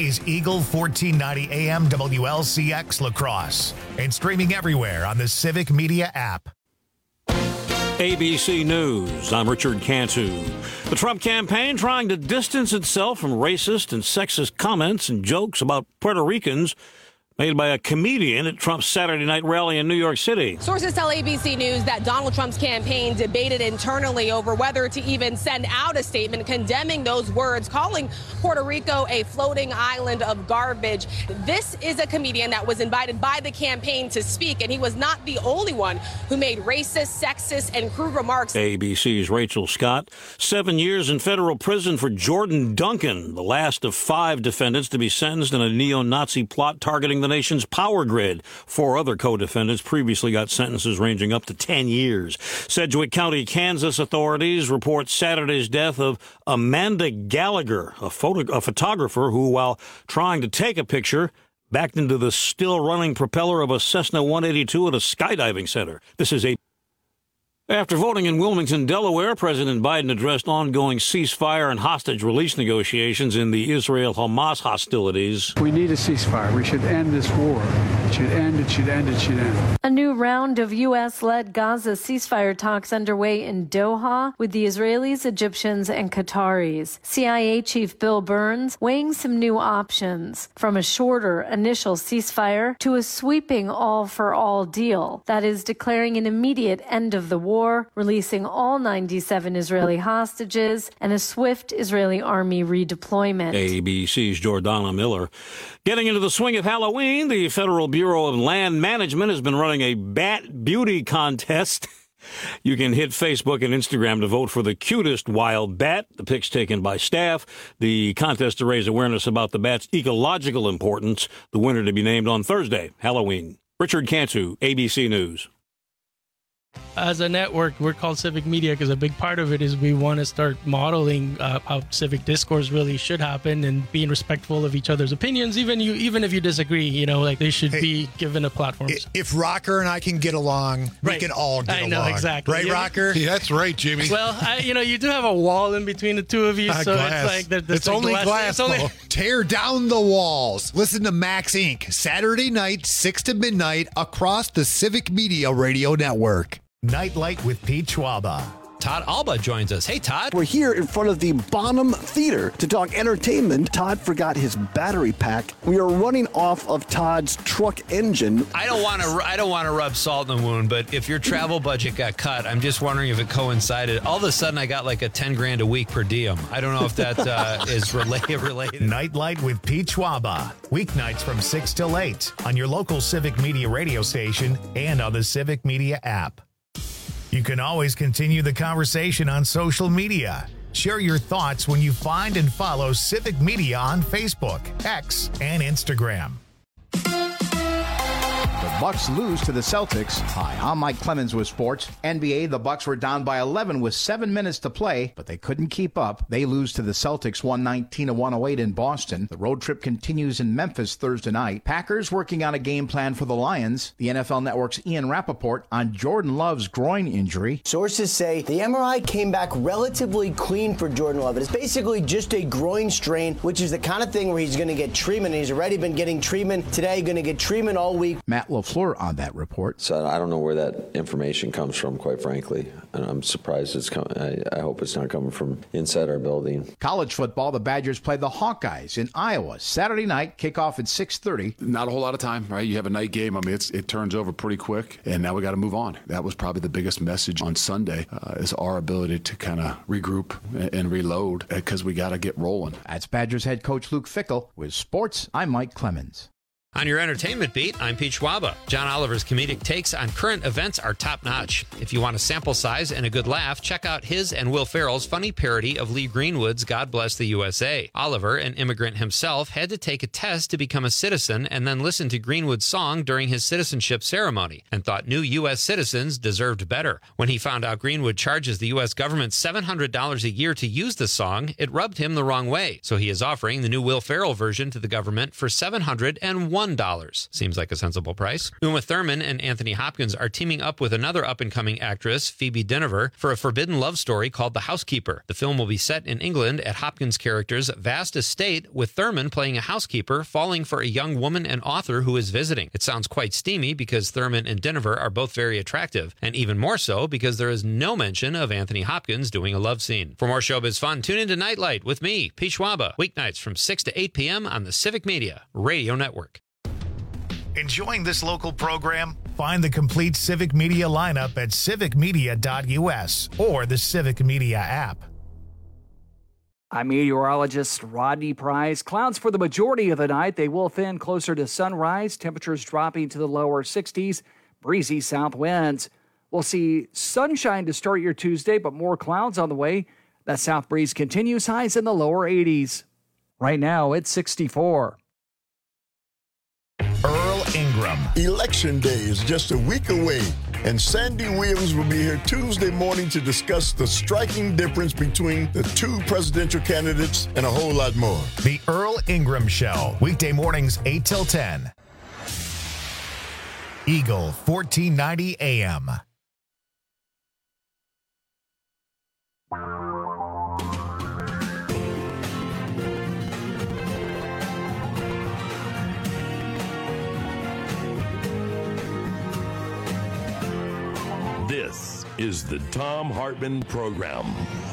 is Eagle 1490 AM WLCX La Crosse and streaming everywhere on the Civic Media app. ABC News, I'm Richard Cantu. The Trump campaign trying to distance itself from racist and sexist comments and jokes about Puerto Ricans made by a comedian at Trump's Saturday night rally in New York City. Sources tell ABC News that Donald Trump's campaign debated internally over whether to even send out a statement condemning those words, calling Puerto Rico a floating island of garbage. This is a comedian that was invited by the campaign to speak, and he was not the only one who made racist, sexist, and crude remarks. ABC's Rachel Scott, 7 years in federal prison for Jordan Duncan, the last of 5 defendants to be sentenced in a neo-Nazi plot targeting the nation's power grid. 4 other co-defendants previously got sentences ranging up to 10 years. Sedgwick County, Kansas authorities report Saturday's death of Amanda Gallagher, a photographer who, while trying to take a picture, backed into the still-running propeller of a Cessna 182 at a skydiving center. This is After voting in Wilmington, Delaware, President Biden addressed ongoing ceasefire and hostage release negotiations in the Israel-Hamas hostilities. We need a ceasefire. We should end this war. It should end, it should end, it should end. A new round of U.S.-led Gaza ceasefire talks underway in Doha with the Israelis, Egyptians, and Qataris. CIA Chief Bill Burns weighing some new options, from a shorter initial ceasefire to a sweeping all-for-all deal, that is, declaring an immediate end of the war, releasing all 97 Israeli hostages, and a swift Israeli army redeployment. ABC's Jordana Miller. Getting into the swing of Halloween, the Federal Bureau of Land Management has been running a bat beauty contest. You can hit Facebook and Instagram to vote for the cutest wild bat. The pics taken by staff. The contest to raise awareness about the bat's ecological importance. The winner to be named on Thursday, Halloween. Richard Cantu, ABC News. As a network, we're called Civic Media because a big part of it is we want to start modeling how civic discourse really should happen and being respectful of each other's opinions, even if you disagree. Like they should be given a platform. If Rocker and I can get along, we can all get along. I know, exactly. Right, Rocker? Yeah, that's right, Jimmy. Well, you do have a wall in between the two of you, so glass. it's like it's only glass. Tear down the walls. Listen to Max Inc. Saturday night, 6 to midnight, across the Civic Media Radio Network. Nightlight with Pete Schwaba. Todd Alba joins us. Hey, Todd. We're here in front of the Bonham Theater to talk entertainment. Todd forgot his battery pack. We are running off of Todd's truck engine. I don't want to rub salt in the wound, but if your travel budget got cut, I'm just wondering if it coincided. All of a sudden, I got like a $10,000 a week per diem. I don't know if that is related. Nightlight with Pete Schwaba. Weeknights from 6 till 8 on your local Civic Media radio station and on the Civic Media app. You can always continue the conversation on social media. Share your thoughts when you find and follow Civic Media on Facebook, X, and Instagram. The Bucks lose to the Celtics. Hi, I'm Mike Clemens with sports. NBA, the Bucks were down by 11 with 7 minutes to play, but they couldn't keep up. They lose to the Celtics 119-108 in Boston. The road trip continues in Memphis Thursday night. Packers working on a game plan for the Lions. The NFL Network's Ian Rappaport on Jordan Love's groin injury. Sources say the MRI came back relatively clean for Jordan Love. It's basically just a groin strain, which is the kind of thing where he's going to get treatment. He's already been getting treatment today, going to get treatment all week. Matt LaFleur on that report. So I don't know where that information comes from, quite frankly. And I'm surprised it's coming. I hope it's not coming from inside our building. College football, the Badgers play the Hawkeyes in Iowa Saturday night, kickoff at 6:30. Not a whole lot of time, right? You have a night game. I mean, it turns over pretty quick, and now we got to move on. That was probably the biggest message on Sunday, is our ability to kind of regroup and reload because we got to get rolling. That's Badgers head coach Luke Fickell. With sports, I'm Mike Clemens. On your entertainment beat, I'm Pete Schwaba. John Oliver's comedic takes on current events are top-notch. If you want a sample size and a good laugh, check out his and Will Ferrell's funny parody of Lee Greenwood's God Bless the USA. Oliver, an immigrant himself, had to take a test to become a citizen and then listen to Greenwood's song during his citizenship ceremony and thought new U.S. citizens deserved better. When he found out Greenwood charges the U.S. government $700 a year to use the song, it rubbed him the wrong way. So he is offering the new Will Ferrell version to the government for $701. $21. Seems like a sensible price. Uma Thurman and Anthony Hopkins are teaming up with another up-and-coming actress, Phoebe Dynevor, for a forbidden love story called The Housekeeper. The film will be set in England at Hopkins' character's vast estate, with Thurman playing a housekeeper falling for a young woman and author who is visiting. It sounds quite steamy because Thurman and Dynevor are both very attractive, and even more so because there is no mention of Anthony Hopkins doing a love scene. For more showbiz fun, tune into Nightlight with me, Pete Schwaba, weeknights from 6 to 8 p.m. on the Civic Media Radio Network. Enjoying this local program? Find the complete Civic Media lineup at civicmedia.us or the Civic Media app. I'm meteorologist Rodney Price. Clouds for the majority of the night. They will thin closer to sunrise. Temperatures dropping to the lower 60s. Breezy south winds. We'll see sunshine to start your Tuesday, but more clouds on the way. That south breeze continues, highs in the lower 80s. Right now, it's 64. Earl Ingram. Election day is just a week away, and Sandy Williams will be here Tuesday morning to discuss the striking difference between the two presidential candidates and a whole lot more. The Earl Ingram Show, weekday mornings 8 till 10. Eagle 1490 AM. This is the Thom Hartmann Program.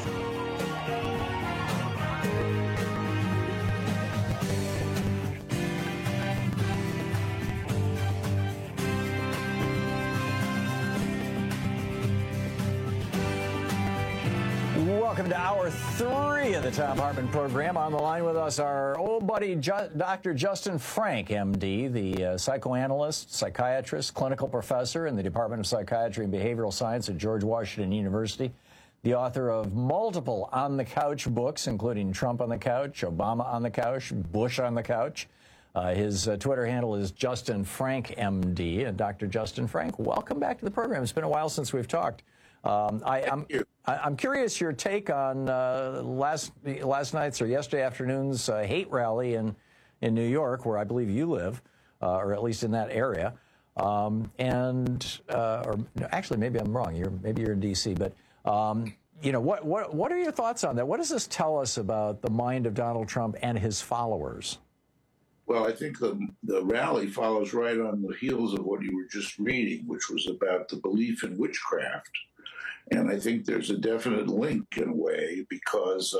Welcome to Hour 3 of the Thom Hartmann Program. On the line with us, our old buddy, Dr. Justin Frank, MD, the psychoanalyst, psychiatrist, clinical professor in the Department of Psychiatry and Behavioral Science at George Washington University, the author of multiple on-the-couch books, including Trump on the Couch, Obama on the Couch, Bush on the Couch. His Twitter handle is Justin Frank, MD. And Dr. Justin Frank, welcome back to the program. It's been a while since we've talked. I'm curious your take on last night's or yesterday afternoon's hate rally in New York, where I believe you live, or at least in that area. Or actually, maybe I'm wrong. Maybe you're in D.C. But what are your thoughts on that? What does this tell us about the mind of Donald Trump and his followers? Well, I think the rally follows right on the heels of what you were just reading, which was about the belief in witchcraft. And I think there's a definite link in a way because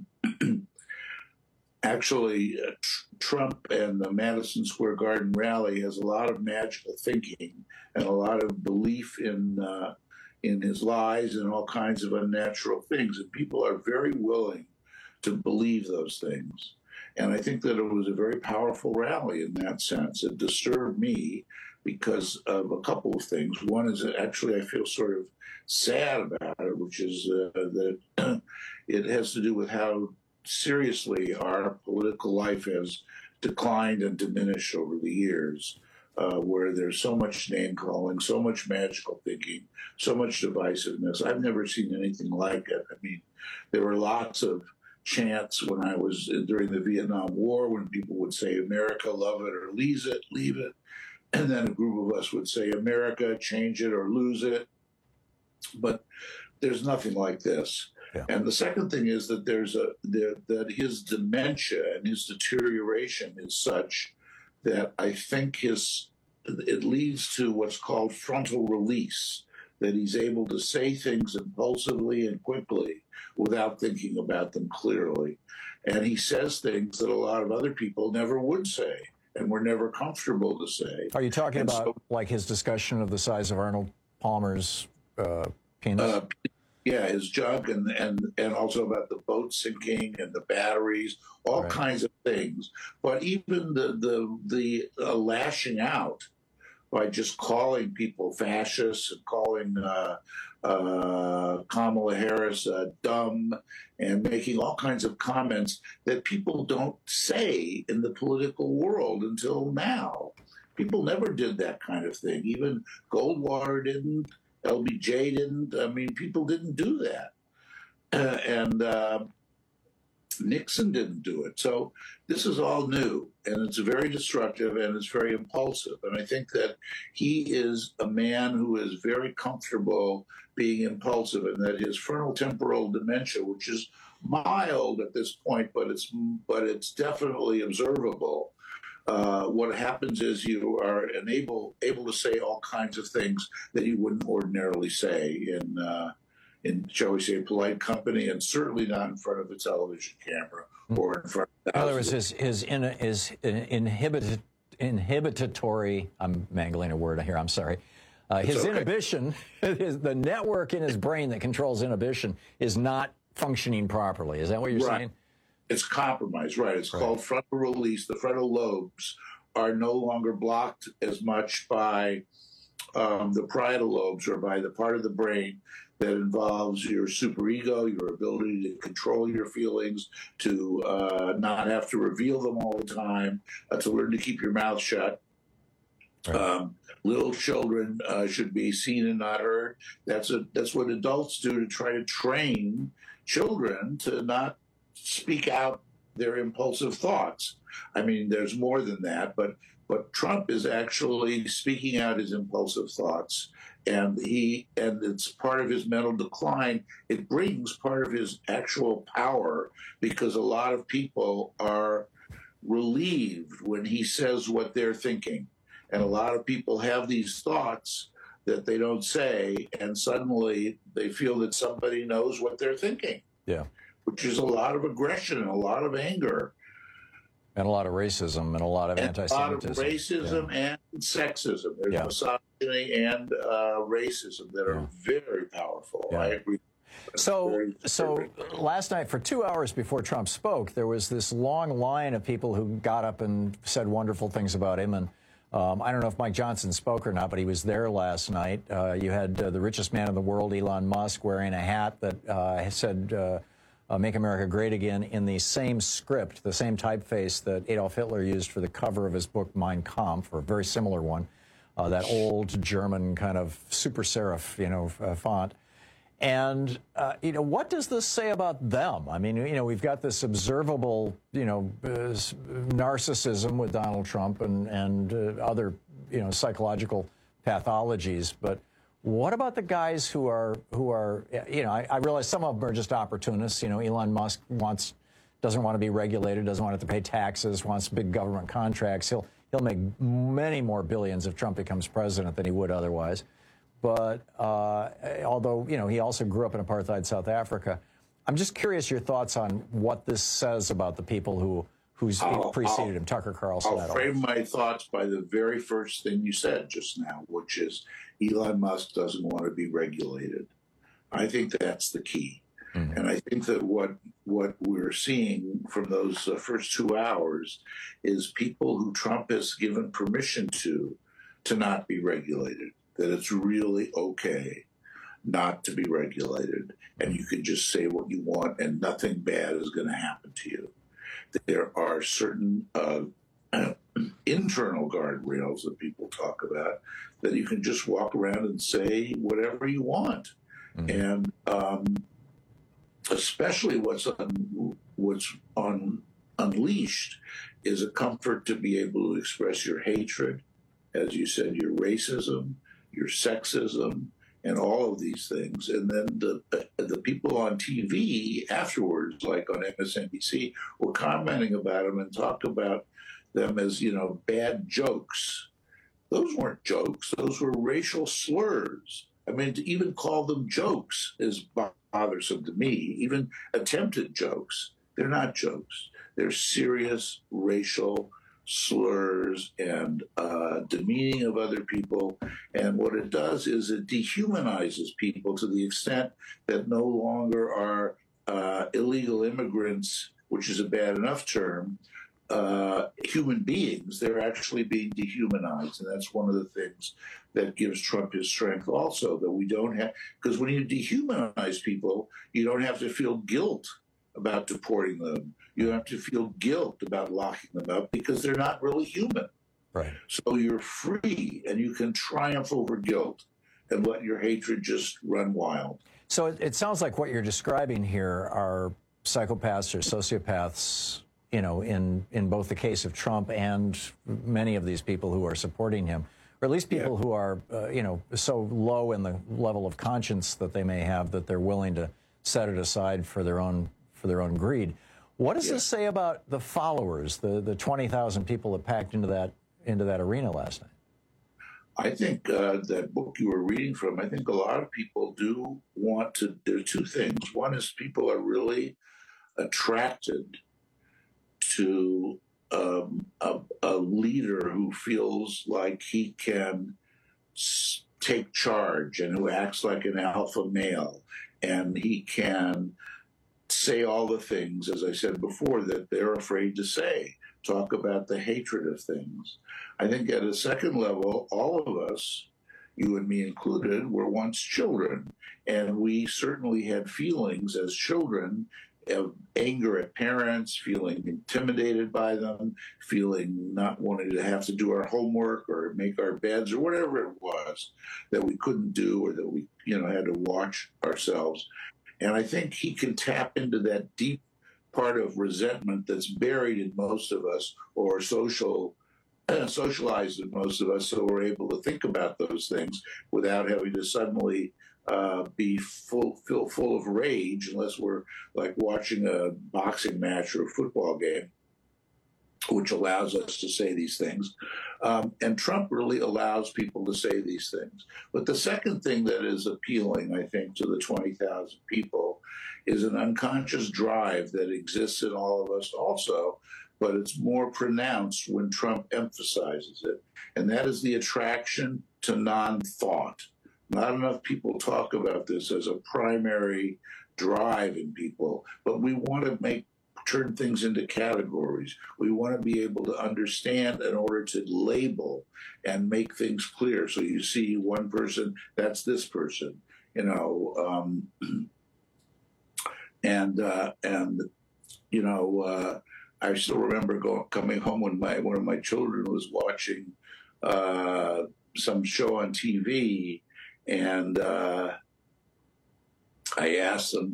actually Trump and the Madison Square Garden rally has a lot of magical thinking and a lot of belief in his lies and all kinds of unnatural things. And people are very willing to believe those things. And I think that it was a very powerful rally in that sense. It disturbed me because of a couple of things. One is that actually I feel sort of sad about it, which is that it has to do with how seriously our political life has declined and diminished over the years, where there's so much name-calling, so much magical thinking, so much divisiveness. I've never seen anything like it. I mean, there were lots of chants when I was during the Vietnam War when people would say, America, love it or leave it. And then a group of us would say, America, change it or lose it. But there's nothing like this. Yeah. And the second thing is that that his dementia and his deterioration is such that I think it leads to what's called frontal release, that he's able to say things impulsively and quickly without thinking about them clearly. And he says things that a lot of other people never would say and were never comfortable to say. Are you talking about like his discussion of the size of Arnold Palmer's penis? Yeah, his jug and also about the boat sinking and the batteries, all kinds of things. But even the lashing out by just calling people fascists and calling Kamala Harris dumb and making all kinds of comments that people don't say in the political world until now. People never did that kind of thing. Even Goldwater didn't. LBJ didn't. I mean, people didn't do that. And Nixon didn't do it. So this is all new, and it's very destructive, and it's very impulsive. And I think that he is a man who is very comfortable being impulsive, and that his frontotemporal dementia, which is mild at this point, but it's definitely observable. What happens is you are able to say all kinds of things that you wouldn't ordinarily say in, shall we say, polite company, and certainly not in front of a television camera or in front of in other words, his inhibitory, I'm mangling a word here, I'm sorry. His inhibition, the network in his brain that controls inhibition is not functioning properly. Is that what you're saying? It's compromised, right. It's called frontal release. The frontal lobes are no longer blocked as much by the parietal lobes, or by the part of the brain that involves your superego, your ability to control your feelings, to not have to reveal them all the time, to learn to keep your mouth shut. Right. Little children should be seen and not heard. That's what adults do to try to train children to not speak out their impulsive thoughts. I mean, there's more than that, but Trump is actually speaking out his impulsive thoughts, and it's part of his mental decline. It brings part of his actual power, because a lot of people are relieved when he says what they're thinking. And a lot of people have these thoughts that they don't say, and suddenly they feel that somebody knows what they're thinking. Yeah. Which is a lot of aggression and a lot of anger. And a lot of racism and a lot of anti-Semitism. A lot of racism and sexism. There's misogyny and racism that are very powerful. I agree. So last night, for 2 hours before Trump spoke, there was this long line of people who got up and said wonderful things about him. And I don't know if Mike Johnson spoke or not, but he was there last night. You had the richest man in the world, Elon Musk, wearing a hat that said, Make America Great Again, in the same script, the same typeface that Adolf Hitler used for the cover of his book Mein Kampf, or a very similar one, that old German kind of super serif, font. And, what does this say about them? I mean, we've got this observable, narcissism with Donald Trump and other, psychological pathologies. But what about the guys who are, I realize some of them are just opportunists. Elon Musk doesn't want to be regulated, doesn't want to pay taxes, wants big government contracts. He'll make many more billions if Trump becomes president than he would otherwise. But although, he also grew up in apartheid South Africa, I'm just curious your thoughts on what this says about the people who's preceded him, Tucker Carlson. I'll frame my thoughts by the very first thing you said just now, which is Elon Musk doesn't want to be regulated. I think that's the key. Mm-hmm. And I think that what we're seeing from those first 2 hours is people who Trump has given permission to not be regulated, that it's really okay not to be regulated, and you can just say what you want and nothing bad is going to happen to you. There are certain internal guardrails that people talk about that you can just walk around and say whatever you want. Mm-hmm. And especially what's unleashed is a comfort to be able to express your hatred, as you said, your racism, your sexism, and all of these things. And then the people on TV afterwards, like on MSNBC, were commenting about them and talked about them as, bad jokes. Those weren't jokes. Those were racial slurs. I mean, to even call them jokes is bothersome to me. Even attempted jokes, they're not jokes. They're serious racial slurs and demeaning of other people. And what it does is it dehumanizes people to the extent that no longer are illegal immigrants, which is a bad enough term, human beings. They're actually being dehumanized. And that's one of the things that gives Trump his strength also, that we don't have, because when you dehumanize people, you don't have to feel guilt about deporting them. You don't have to feel guilt about locking them up because they're not really human. Right. So you're free and you can triumph over guilt and let your hatred just run wild. So it sounds like what you're describing here are psychopaths or sociopaths, in both the case of Trump and many of these people who are supporting him, or at least people who are, so low in the level of conscience that they may have that they're willing to set it aside for their own greed. What does this say about the followers, the 20,000 people that packed into that arena last night? I think that book you were reading from, I think a lot of people do want to. There are two things. One is people are really attracted to a leader who feels like he can take charge and who acts like an alpha male, and he can say all the things, as I said before, that they're afraid to say, talk about the hatred of things. I think at a second level, all of us, you and me included, were once children, and we certainly had feelings as children of anger at parents, feeling intimidated by them, feeling not wanting to have to do our homework or make our beds or whatever it was that we couldn't do or that we, had to watch ourselves. And I think he can tap into that deep part of resentment that's buried in most of us or socialized in most of us, so we're able to think about those things without having to suddenly be full of rage, unless we're like watching a boxing match or a football game, which allows us to say these things. And Trump really allows people to say these things. But the second thing that is appealing, I think, to the 20,000 people is an unconscious drive that exists in all of us also, but it's more pronounced when Trump emphasizes it. And that is the attraction to non-thought. Not enough people talk about this as a primary drive in people, but we want to turn things into categories. We want to be able to understand in order to label and make things clear. So you see one person, that's this person, I still remember coming home when one of my children was watching some show on TV, and I asked them,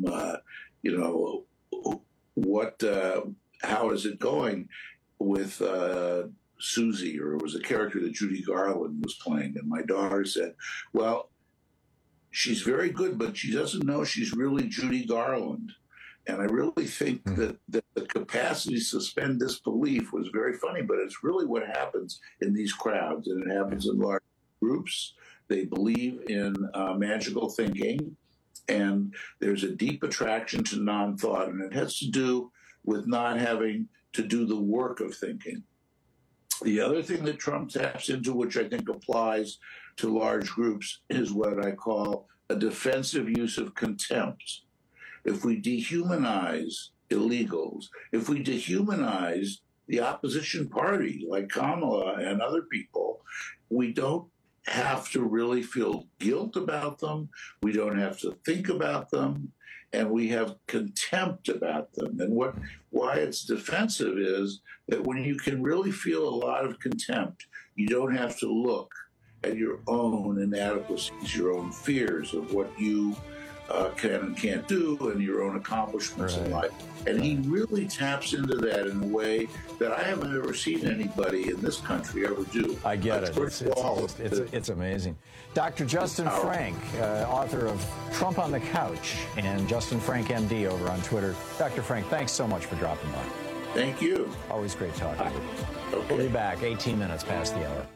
how is it going with Susie, or it was a character that Judy Garland was playing, and my daughter said, well, she's very good, but she doesn't know she's really Judy Garland. And I really think that the capacity to suspend disbelief was very funny, but it's really what happens in these crowds, and it happens in large groups. They believe in magical thinking, and there's a deep attraction to non-thought, and it has to do with not having to do the work of thinking. The other thing that Trump taps into, which I think applies to large groups, is what I call a defensive use of contempt. If we dehumanize illegals, if we dehumanize the opposition party like Kamala and other people, we don't have to really feel guilt about them. We don't have to think about them, and we have contempt about them. And why it's defensive is that when you can really feel a lot of contempt, you don't have to look at your own inadequacies, your own fears of what you can and can't do, and your own accomplishments in life. And he really taps into that in a way that I haven't ever seen anybody in this country ever do. I get it. It's amazing. Dr. Justin Frank, author of Trump on the Couch, and Justin Frank, MD, over on Twitter. Dr. Frank, thanks so much for dropping by. Thank you. Always great talking with you. Okay. We'll be back 18 minutes past the hour.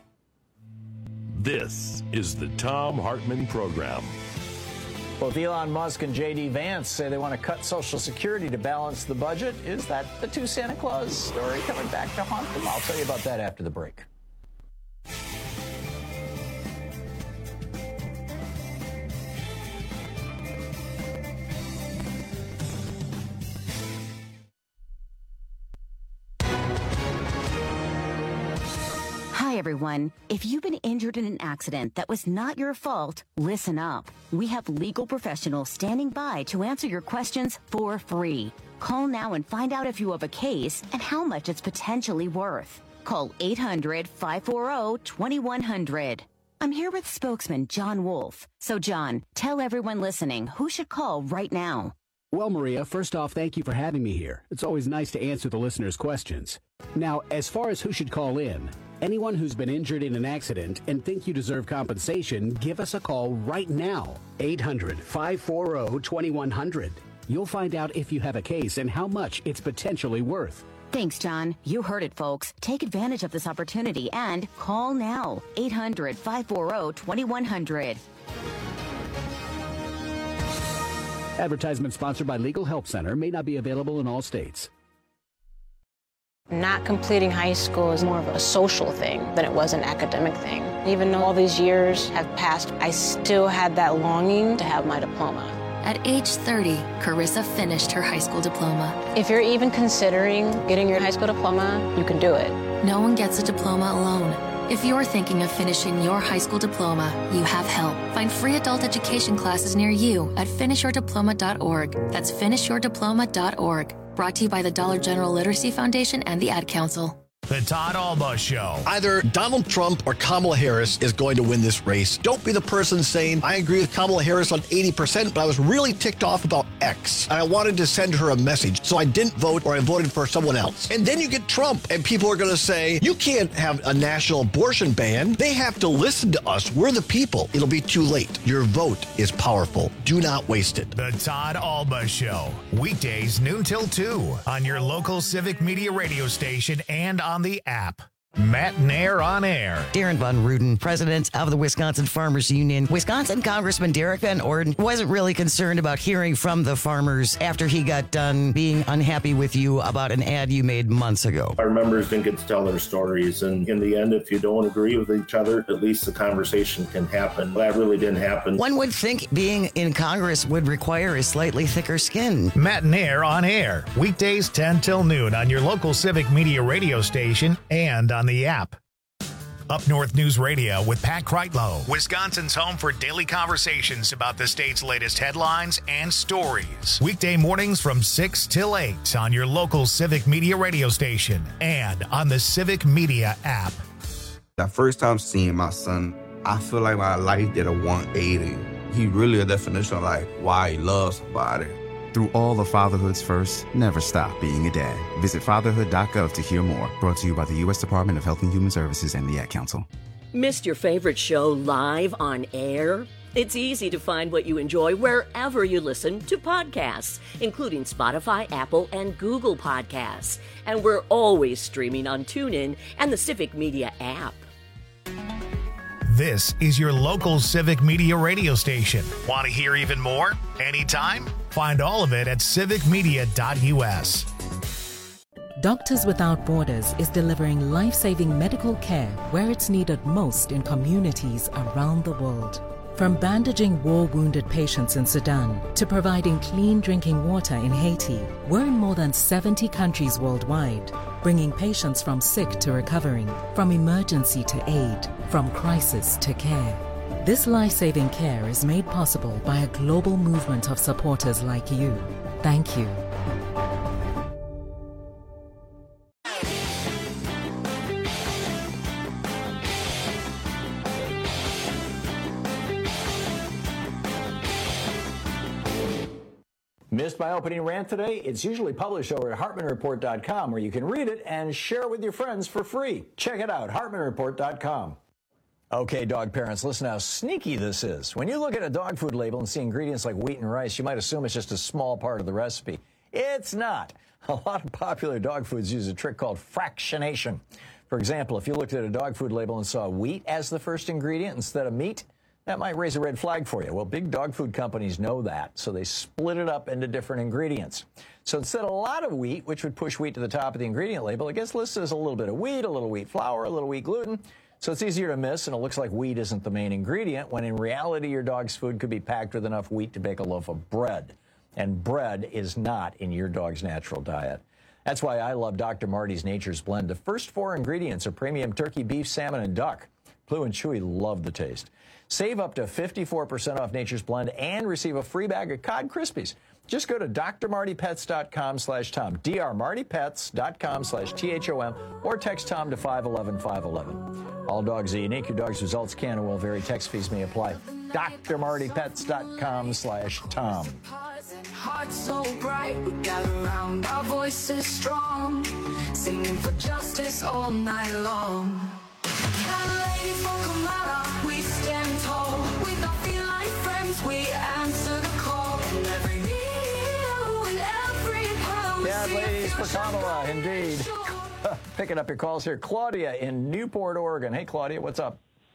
This is the Thom Hartmann Program. Both Elon Musk and J.D. Vance say they want to cut Social Security to balance the budget. Is that the two Santa Claus story coming back to haunt them? I'll tell you about that after the break. Hi, everyone. If you've been injured in an accident that was not your fault, listen up. We have legal professionals standing by to answer your questions for free. Call now and find out if you have a case and how much it's potentially worth. Call 800-540-2100. I'm here with spokesman John Wolf. So, John, tell everyone listening who should call right now. Well, Maria, first off, thank you for having me here. It's always nice to answer the listeners' questions. Now, as far as who should call in, anyone who's been injured in an accident and think you deserve compensation, give us a call right now. 800-540-2100. You'll find out if you have a case and how much it's potentially worth. Thanks, John. You heard it, folks. Take advantage of this opportunity and call now. 800-540-2100. Advertisement sponsored by Legal Help Center, may not be available in all states. Not completing high school is more of a social thing than it was an academic thing. Even though all these years have passed, I still had that longing to have my diploma. At age 30, Carissa finished her high school diploma. If you're even considering getting your high school diploma, you can do it. No one gets a diploma alone. If you're thinking of finishing your high school diploma, you have help. Find free adult education classes near you at finishyourdiploma.org. That's finishyourdiploma.org. Brought to you by the Dollar General Literacy Foundation and the Ad Council. The Todd Alba Show. Either Donald Trump or Kamala Harris is going to win this race. Don't be the person saying, I agree with Kamala Harris on 80%, but I was really ticked off about X. And I wanted to send her a message, so I didn't vote or I voted for someone else. And then you get Trump, and people are going to say, you can't have a national abortion ban. They have to listen to us. We're the people. It'll be too late. Your vote is powerful. Do not waste it. The Todd Alba Show. Weekdays noon till 2 on your local Civic Media radio station and on the app. Matt Nair on air. Darren Von Ruden, president of the Wisconsin Farmers Union. Wisconsin Congressman Derek Van Orden wasn't really concerned about hearing from the farmers after he got done being unhappy with you about an ad you made months ago. Our members didn't get to tell their stories, and in the end, if you don't agree with each other, at least the conversation can happen. That really didn't happen. One would think being in Congress would require a slightly thicker skin. Matt Nair on air. Weekdays 10 till noon on your local Civic Media radio station and on the app. Up North News Radio with Pat Kreitlow, Wisconsin's home for daily conversations about the state's latest headlines and stories. Weekday mornings from 6 till 8 on your local Civic Media radio station and on the Civic Media app. The first time seeing my son, I feel like my life did a 180. He really a definition of like why he loves somebody. Through all of fatherhood's first, never stop being a dad. Visit fatherhood.gov to hear more. Brought to you by the U.S. Department of Health and Human Services and the Ad Council. Missed your favorite show live on air? It's easy to find what you enjoy wherever you listen to podcasts, including Spotify, Apple, and Google Podcasts. And we're always streaming on TuneIn and the Civic Media app. This is your local Civic Media radio station. Want to hear even more? Anytime? Find all of it at civicmedia.us. Doctors Without Borders is delivering life-saving medical care where it's needed most in communities around the world. From bandaging war-wounded patients in Sudan to providing clean drinking water in Haiti, we're in more than 70 countries worldwide, bringing patients from sick to recovering, from emergency to aid, from crisis to care. This life-saving care is made possible by a global movement of supporters like you. Thank you. Missed my opening rant today? It's usually published over at HartmanReport.com, where you can read it and share it with your friends for free. Check it out, HartmanReport.com. Okay, dog parents, listen how sneaky this is. When you look at a dog food label and see ingredients like wheat and rice, you might assume it's just a small part of the recipe. It's not. A lot of popular dog foods use a trick called fractionation. For example, if you looked at a dog food label and saw wheat as the first ingredient instead of meat, that might raise a red flag for you. Well, big dog food companies know that, so they split it up into different ingredients. So instead of a lot of wheat, which would push wheat to the top of the ingredient label, it gets listed as a little bit of wheat, a little wheat flour, a little wheat gluten. So it's easier to miss, and it looks like wheat isn't the main ingredient, when in reality your dog's food could be packed with enough wheat to bake a loaf of bread. And bread is not in your dog's natural diet. That's why I love Dr. Marty's Nature's Blend. The first 4 ingredients are premium turkey, beef, salmon, and duck. Blue and Chewy love the taste. Save up to 54% off Nature's Blend and receive a free bag of Cod Krispies. Just go to drmartypets.com/Tom, drmartypets.com/THOM, or text Tom to 511-511. All dogs are unique. Your dog's results can and will vary. Text fees may apply. drmartypets.com/Tom. hearts so bright, we gather around, our voices strong, singing for justice all night long. Cat lady for Kamala, we stand tall, with our feline friends, we answer the call. And every meal and every pound. Cat ladies for Kamala, indeed. Picking up your calls here. Claudia in Newport, Oregon. Hey, Claudia, what's up?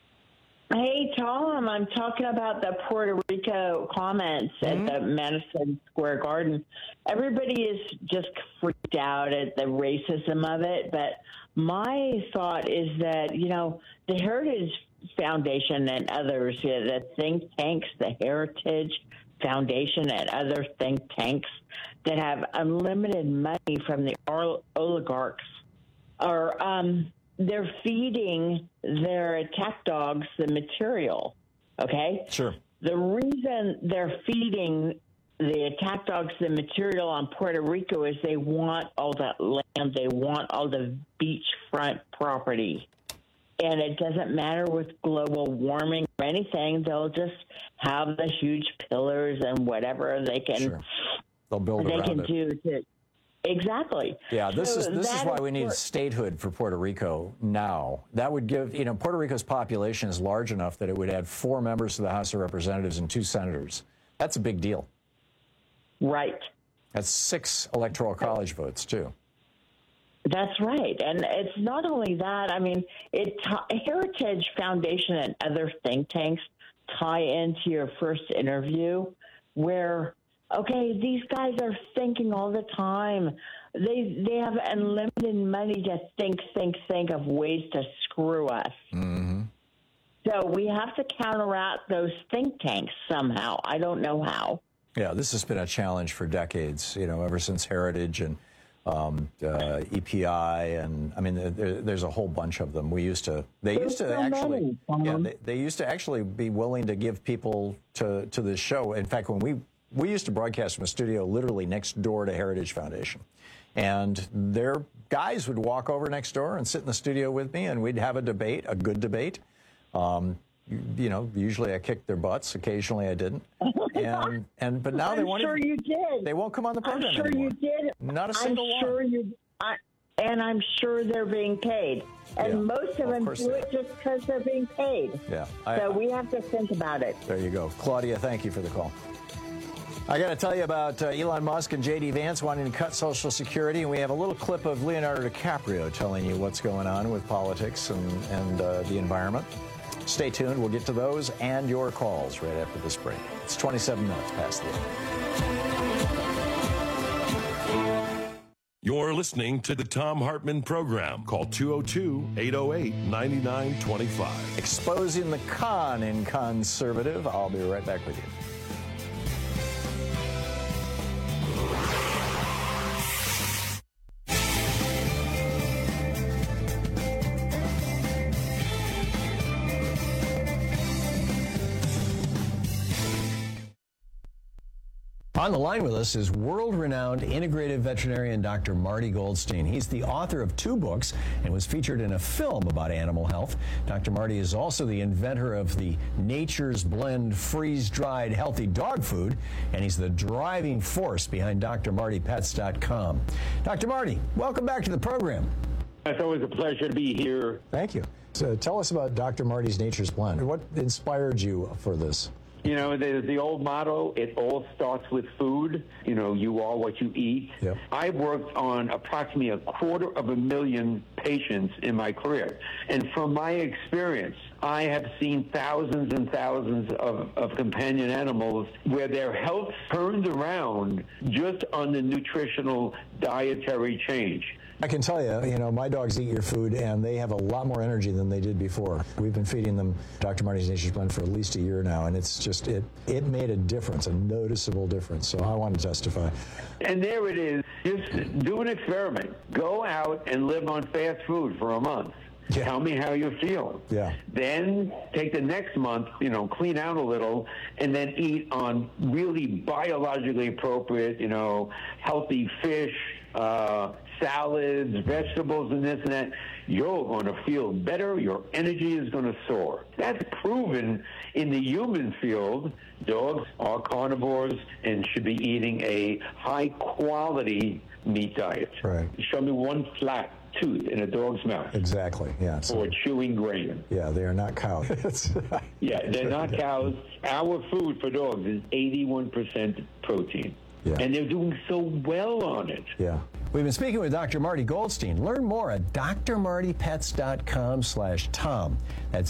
Hey, Tom, I'm talking about the Puerto Rico comments at the Madison Square Garden. Everybody is just freaked out at the racism of it, but my thought is that, you know, the Heritage Foundation and others, the think tanks, the Heritage Foundation and other think tanks that have unlimited money from the oligarchs are they're feeding their attack dogs the material, okay? Sure. The reason they're feeding the attack dogs the material on Puerto Rico is they want all that land, they want all the beachfront property. And it doesn't matter with global warming or anything, they'll just have the huge pillars and whatever they can, sure. They'll build around it. Do to exactly. Yeah, this is why we need statehood for Puerto Rico now. That would give, you know, Puerto Rico's population is large enough that it would add 4 members to the House of Representatives and 2 senators. That's a big deal. Right. That's 6 electoral college votes, too. That's right. And it's not only that. I mean, Heritage Foundation and other think tanks tie into your first interview where, okay, these guys are thinking all the time. They have unlimited money to think of ways to screw us. Mm-hmm. So we have to counteract those think tanks somehow. I don't know how. Yeah, this has been a challenge for decades, you know, ever since Heritage and EPI, and I mean, there's a whole bunch of them. They used to actually be willing to give people to this show. In fact, when we used to broadcast from a studio literally next door to Heritage Foundation, and their guys would walk over next door and sit in the studio with me, and we'd have a debate, a good debate. You know, usually I kicked their butts. Occasionally I didn't. But now they won't. I'm sure you did. They won't come on the program I'm sure anymore. you did. Not a single I'm sure one. And I'm sure they're being paid. And most of them do it just because they're being paid. Yeah. So we have to think about it. There you go. Claudia, thank you for the call. I got to tell you about Elon Musk and J.D. Vance wanting to cut Social Security, and we have a little clip of Leonardo DiCaprio telling you what's going on with politics and the environment. Stay tuned. We'll get to those and your calls right after this break. It's 27 minutes past the hour. You're listening to the Thom Hartmann Program. Call 202-808-9925. Exposing the con in conservative. I'll be right back with you. On the line with us is world-renowned integrative veterinarian Dr. Marty Goldstein. He's the author of 2 books and was featured in a film about animal health. Dr. Marty is also the inventor of the Nature's Blend freeze-dried healthy dog food, and he's the driving force behind drmartypets.com. Dr. Marty, welcome back to the program. It's always a pleasure to be here. Thank you. So tell us about Dr. Marty's Nature's Blend. What inspired you for this? You know, there's the old motto, it all starts with food. You know, you are what you eat. Yep. I've worked on approximately 250,000 patients in my career. And from my experience, I have seen thousands and thousands of companion animals where their health turned around just on the nutritional dietary change. I can tell you, you know, my dogs eat your food, and they have a lot more energy than they did before. We've been feeding them Dr. Marty's Nature's Blend for at least a year now, and it's just, it made a difference, a noticeable difference. So I want to testify. And there it is. Just do an experiment. Go out and live on fast food for a month. Yeah. Tell me how you feel. Yeah. Then take the next month, you know, clean out a little, and then eat on really biologically appropriate, you know, healthy fish, salads, vegetables, and this and that. you're going to feel better. Your energy is going to soar. That's proven in the human field. Dogs are carnivores and should be eating a high-quality meat diet. Right. Show me one flat tooth in a dog's mouth. Exactly, yeah. Or chewing grain. Yeah, they are not cows. Yeah, they're not cows. Our food for dogs is 81% protein. Yeah. And they're doing so well on it. Yeah. We've been speaking with Dr. Marty Goldstein. Learn more at drmartypets.com/Tom. That's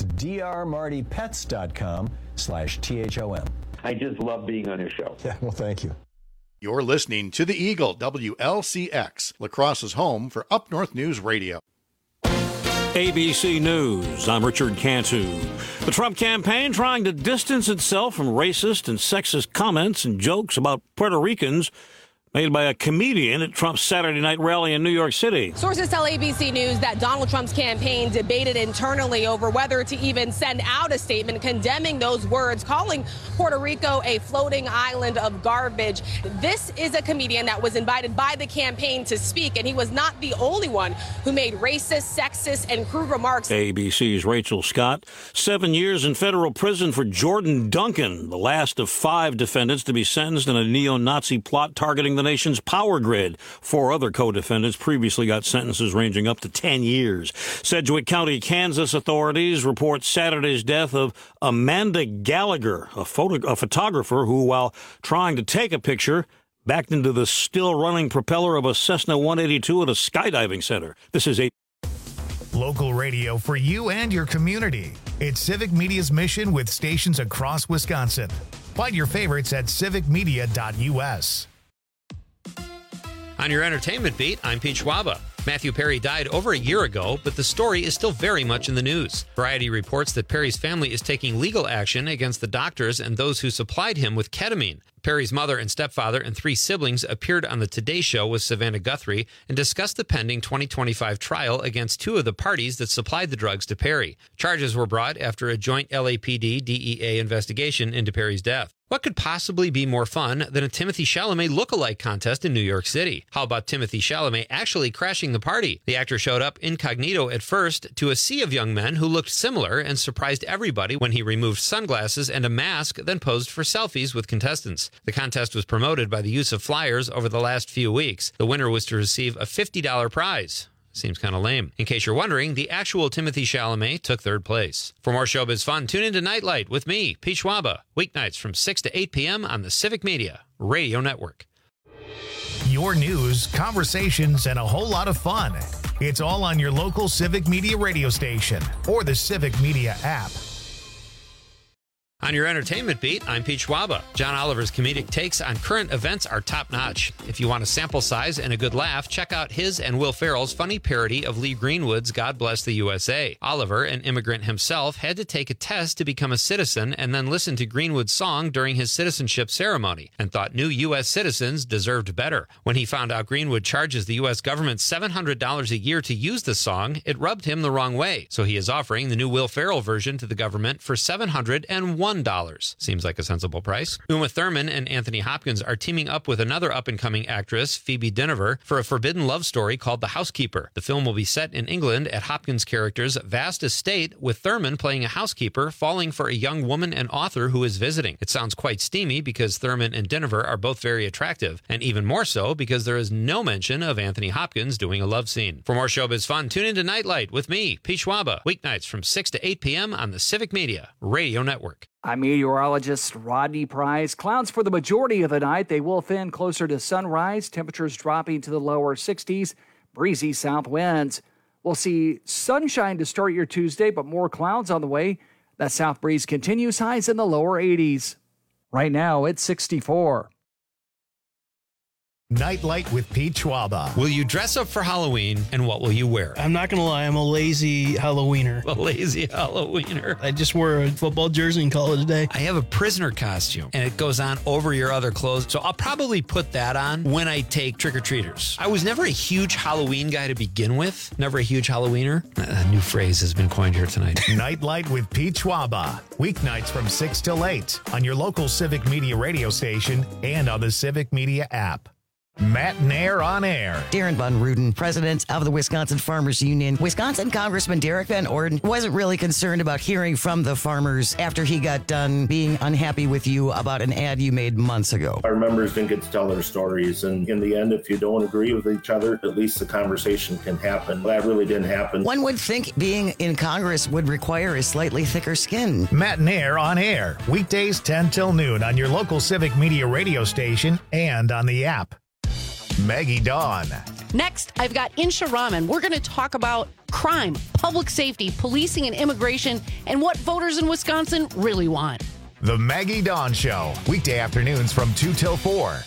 drmartypets.com/THOM. I just love being on your show. Yeah, well, thank you. You're listening to The Eagle, WLCX, La Crosse's home for Up North News Radio. ABC News, I'm Richard Cantu. The Trump campaign trying to distance itself from racist and sexist comments and jokes about Puerto Ricans made by a comedian at Trump's Saturday night rally in New York City. Sources tell ABC News that Donald Trump's campaign debated internally over whether to even send out a statement condemning those words, calling Puerto Rico a floating island of garbage. This is a comedian that was invited by the campaign to speak, and he was not the only one who made racist, sexist, and crude remarks. ABC's Rachel Scott, 7 years in federal prison for Jordan Duncan, the last of 5 defendants to be sentenced in a neo-Nazi plot targeting the nation's power grid. 4 other co-defendants previously got sentences ranging up to 10 years. Sedgwick County, Kansas authorities report Saturday's death of Amanda Gallagher, a photographer who, while trying to take a picture, backed into the still-running propeller of a Cessna 182 at a skydiving center. This is local radio for you and your community. It's Civic Media's mission with stations across Wisconsin. Find your favorites at civicmedia.us. On your entertainment beat, I'm Pete Schwaba. Matthew Perry died over a year ago, but the story is still very much in the news. Variety reports that Perry's family is taking legal action against the doctors and those who supplied him with ketamine. Perry's mother and stepfather and 3 siblings appeared on the Today Show with Savannah Guthrie and discussed the pending 2025 trial against 2 of the parties that supplied the drugs to Perry. Charges were brought after a joint LAPD-DEA investigation into Perry's death. What could possibly be more fun than a Timothée Chalamet look-alike contest in New York City? How about Timothée Chalamet actually crashing the party? The actor showed up incognito at first to a sea of young men who looked similar and surprised everybody when he removed sunglasses and a mask, then posed for selfies with contestants. The contest was promoted by the use of flyers over the last few weeks. The winner was to receive a $50 prize. Seems kind of lame. In case you're wondering, the actual Timothée Chalamet took 3rd place. For more showbiz fun, tune into Nightlight with me, Pete Schwaba, weeknights from 6 to 8 p.m. on the Civic Media Radio Network. Your news, conversations, and a whole lot of fun. It's all on your local Civic Media radio station or the Civic Media app. On your entertainment beat, I'm Pete Schwaba. John Oliver's comedic takes on current events are top-notch. If you want a sample size and a good laugh, check out his and Will Ferrell's funny parody of Lee Greenwood's God Bless the USA. Oliver, an immigrant himself, had to take a test to become a citizen and then listen to Greenwood's song during his citizenship ceremony and thought new U.S. citizens deserved better. When he found out Greenwood charges the U.S. government $700 a year to use the song, it rubbed him the wrong way. So he is offering the new Will Ferrell version to the government for $701. Seems like a sensible price. Uma Thurman and Anthony Hopkins are teaming up with another up-and-coming actress, Phoebe Dynevor, for a forbidden love story called The Housekeeper. The film will be set in England at Hopkins' character's vast estate, with Thurman playing a housekeeper falling for a young woman and author who is visiting. It sounds quite steamy because Thurman and Dynevor are both very attractive, and even more so because there is no mention of Anthony Hopkins doing a love scene. For more showbiz fun, tune into Nightlight with me, Pete Schwaba, weeknights from 6 to 8 p.m. on the Civic Media Radio Network. I'm meteorologist Rodney Price. Clouds for the majority of the night. They will thin closer to sunrise. Temperatures dropping to the lower 60s. Breezy south winds. We'll see sunshine to start your Tuesday, but more clouds on the way. That south breeze continues, highs in the lower 80s. Right now, it's 64. Nightlight with Pete Schwaba. Will you dress up for Halloween, and what will you wear? I'm not going to lie, I'm a lazy Halloweener. A lazy Halloweener. I just wore a football jersey and call it a day. I have a prisoner costume, and it goes on over your other clothes, so I'll probably put that on when I take trick-or-treaters. I was never a huge Halloween guy to begin with. Never a huge Halloweener. A new phrase has been coined here tonight. Nightlight with Pete Schwaba. Weeknights from 6 till 8 on your local Civic Media radio station and on the Civic Media app. Matt Nair on air. Darren Von Ruden, president of the Wisconsin Farmers Union. Wisconsin Congressman Derek Van Orden wasn't really concerned about hearing from the farmers after he got done being unhappy with you about an ad you made months ago. Our members didn't get to tell their stories, and in the end, if you don't agree with each other, at least the conversation can happen. That really didn't happen. One would think being in Congress would require a slightly thicker skin. Matt Nair on air, weekdays 10 till noon on your local Civic Media radio station and on the app. Maggie Dawn. Next, I've got Insha Rahman. We're going to talk about crime, public safety, policing, and immigration, and what voters in Wisconsin really want. The Maggie Dawn Show, weekday afternoons from 2 till 4.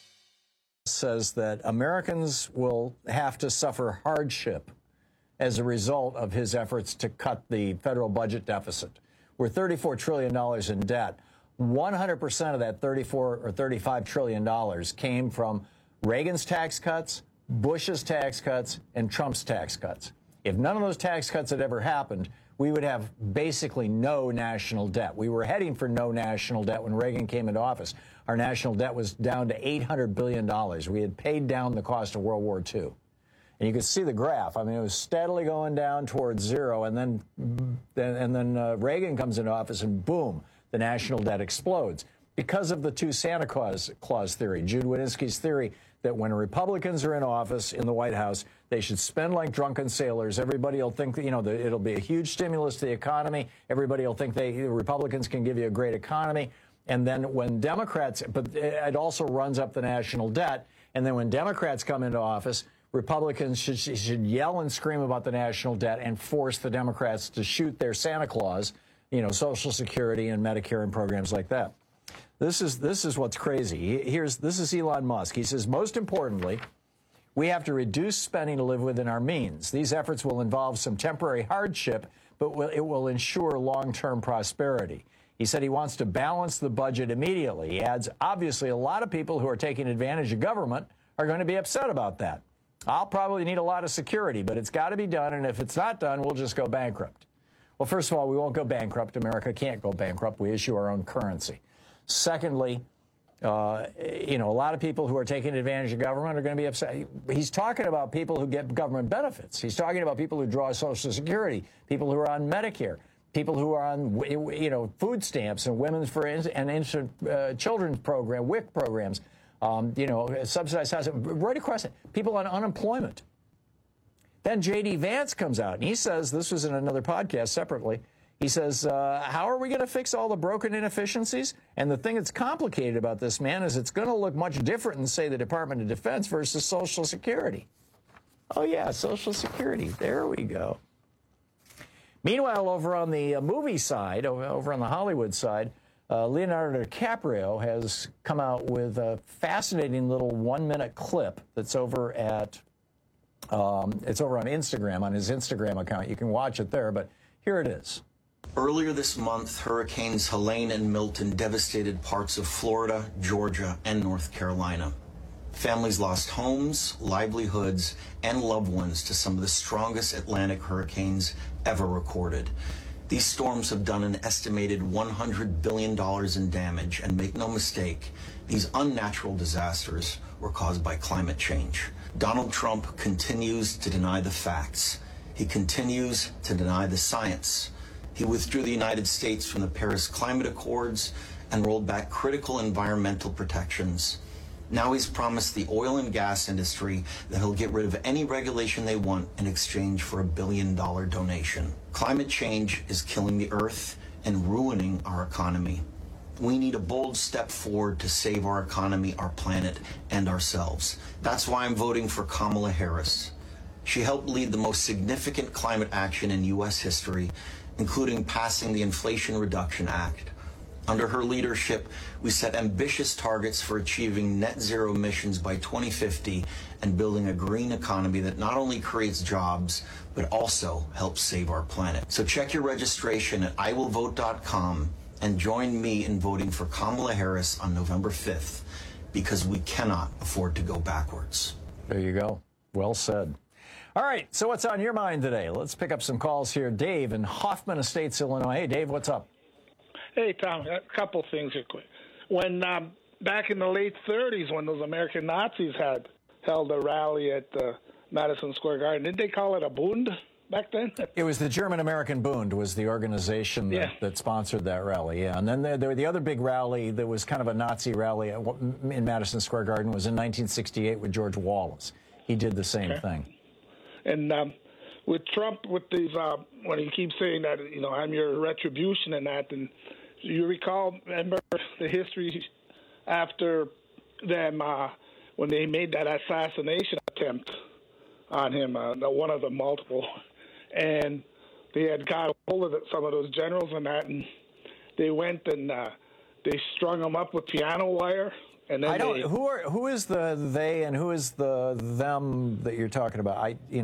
Says that Americans will have to suffer hardship as a result of his efforts to cut the federal budget deficit. We're $34 trillion in debt. 100% of that $34 or $35 trillion came from Reagan's tax cuts, Bush's tax cuts, and Trump's tax cuts. If none of those tax cuts had ever happened, we would have basically no national debt. We were heading for no national debt when Reagan came into office. Our national debt was down to $800 billion. We had paid down the cost of World War II. And you could see the graph. I mean, it was steadily going down towards zero, and then Reagan comes into office, and boom, the national debt explodes because of the two Santa Claus theory, Jude Wanniski's theory that when Republicans are in office in the White House, they should spend like drunken sailors. Everybody will think that, it'll be a huge stimulus to the economy. Everybody will think the Republicans can give you a great economy. And then when Democrats, but it also runs up the national debt. And then when Democrats come into office, Republicans should yell and scream about the national debt and force the Democrats to shoot their Santa Claus, Social Security and Medicare and programs like that. This is what's crazy. This is Elon Musk. He says, most importantly, we have to reduce spending to live within our means. These efforts will involve some temporary hardship, but it will ensure long-term prosperity. He said he wants to balance the budget immediately. He adds, obviously, a lot of people who are taking advantage of government are going to be upset about that. I'll probably need a lot of security, but it's got to be done, and if it's not done, we'll just go bankrupt. Well, first of all, we won't go bankrupt. America can't go bankrupt. We issue our own currency. Secondly, a lot of people who are taking advantage of government are going to be upset. He's talking about people who get government benefits. He's talking about people who draw Social Security, people who are on Medicare, people who are on, food stamps and women's and infant children's program, WIC programs, subsidized housing, right across it. People on unemployment. Then J.D. Vance comes out, and he says, this was in another podcast separately, he says, how are we going to fix all the broken inefficiencies? And the thing that's complicated about this, man, is it's going to look much different than, say, the Department of Defense versus Social Security. Oh, yeah, Social Security. There we go. Meanwhile, over on the movie side, over on the Hollywood side, Leonardo DiCaprio has come out with a fascinating little 1-minute clip that's over at, it's over on Instagram, on his Instagram account. You can watch it there, but here it is. Earlier this month, Hurricanes Helene and Milton devastated parts of Florida, Georgia, and North Carolina. Families lost homes, livelihoods, and loved ones to some of the strongest Atlantic hurricanes ever recorded. These storms have done an estimated $100 billion in damage, and make no mistake, these unnatural disasters were caused by climate change. Donald Trump continues to deny the facts. He continues to deny the science. He withdrew the United States from the Paris Climate Accords and rolled back critical environmental protections. Now he's promised the oil and gas industry that he'll get rid of any regulation they want in exchange for $1 billion donation. Climate change is killing the earth and ruining our economy. We need a bold step forward to save our economy, our planet, and ourselves. That's why I'm voting for Kamala Harris. She helped lead the most significant climate action in U.S. history, including passing the Inflation Reduction Act. Under her leadership, we set ambitious targets for achieving net zero emissions by 2050 and building a green economy that not only creates jobs, but also helps save our planet. So check your registration at iwillvote.com and join me in voting for Kamala Harris on November 5th, because we cannot afford to go backwards. There you go. Well said. All right, so what's on your mind today? Let's pick up some calls here. Dave in Hoffman Estates, Illinois. Hey, Dave, what's up? Hey, Tom, a couple things here quick. When back in the late 30s when those American Nazis had held a rally at Madison Square Garden. Didn't they call it a Bund back then? It was the German-American Bund was the organization that sponsored that rally, yeah. And then the other big rally that was kind of a Nazi rally in Madison Square Garden was in 1968 with George Wallace. He did the same thing. And with Trump, with these, when he keeps saying that, I'm your retribution and that, and you remember the history after them when they made that assassination attempt on him, one of the multiple, and they had got hold of some of those generals and that, and they went and they strung them up with piano wire. And then who is the they and who is the them that you're talking about?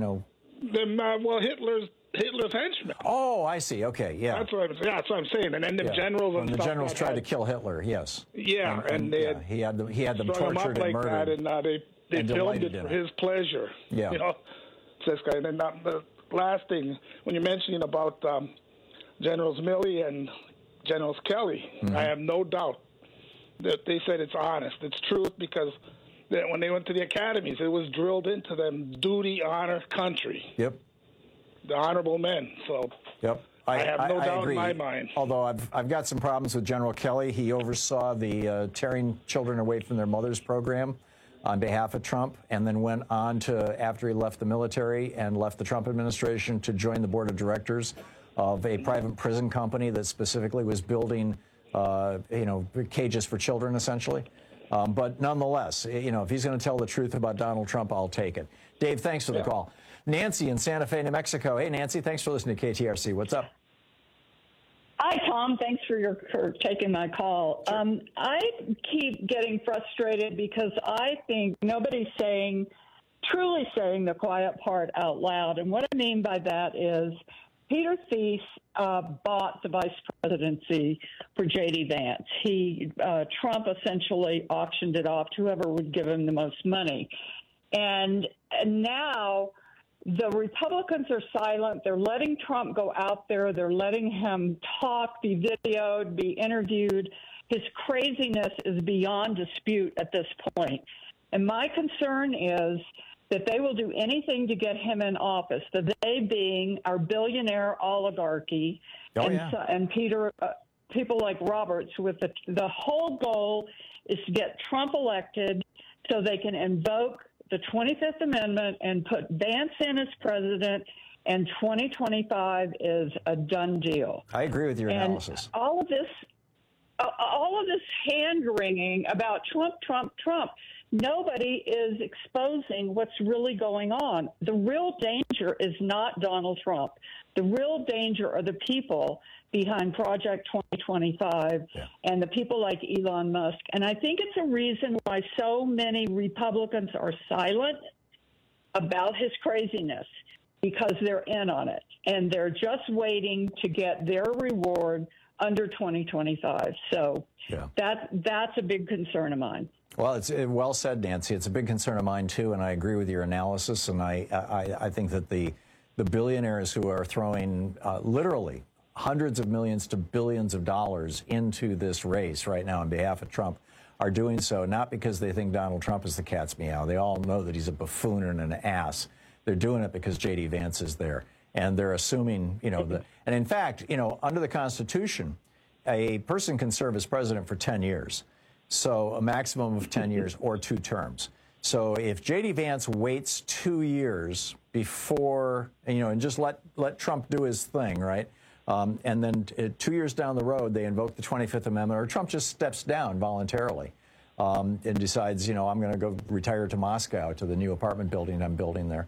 Well, Hitler's henchmen. Oh, I see. Okay, yeah. That's what I'm saying. And then the generals and the generals tried to kill Hitler. Yes. Yeah, and they he had them tortured and murdered. That, and they filmed it for his pleasure. Yeah. This guy. And then the last thing, when you're mentioning about Generals Milley and Generals Kelly, I have no doubt that they said it's honest. It's truth because when they went to the academies, it was drilled into them: duty, honor, country. Yep. The honorable men. So. Yep. I have no doubt agree. in my mind. Although I've got some problems with General Kelly. He oversaw the Tearing Children Away from Their Mothers program on behalf of Trump, and then went on to, after he left the military and left the Trump administration, to join the board of directors of a private prison company that specifically was building, cages for children, essentially. But nonetheless, if he's going to tell the truth about Donald Trump, I'll take it. Dave, thanks for the call. Nancy in Santa Fe, New Mexico. Hey, Nancy, thanks for listening to KTRC. What's up? Hi, Tom. Thanks for taking my call. Sure. I keep getting frustrated because I think nobody's truly saying the quiet part out loud. And what I mean by that is Peter Thiel bought the vice presidency for J.D. Vance. Trump essentially auctioned it off to whoever would give him the most money. And now the Republicans are silent. They're letting Trump go out there. They're letting him talk, be videoed, be interviewed. His craziness is beyond dispute at this point. And my concern is that they will do anything to get him in office, the they being our billionaire oligarchy and people like Roberts, with the whole goal is to get Trump elected so they can invoke the 25th Amendment and put Vance in as president, and 2025 is a done deal. I agree with your analysis. All of this hand-wringing about Trump, nobody is exposing what's really going on. The real danger is not Donald Trump. The real danger are the people behind Project 2025 and the people like Elon Musk. And I think it's a reason why so many Republicans are silent about his craziness, because they're in on it. And they're just waiting to get their reward under 2025. So that's a big concern of mine. Well, it's well said, Nancy. It's a big concern of mine, too, and I agree with your analysis. And I think that the billionaires who are throwing literally hundreds of millions to billions of dollars into this race right now on behalf of Trump are doing so not because they think Donald Trump is the cat's meow. They all know that he's a buffoon and an ass. They're doing it because J.D. Vance is there. And they're assuming, and in fact, under the Constitution, a person can serve as president for 10 years. So a maximum of 10 years or 2 terms. So if J.D. Vance waits 2 years before, and just let Trump do his thing, right? And then 2 years down the road, they invoke the 25th Amendment, or Trump just steps down voluntarily and decides, I'm going to go retire to Moscow, to the new apartment building I'm building there.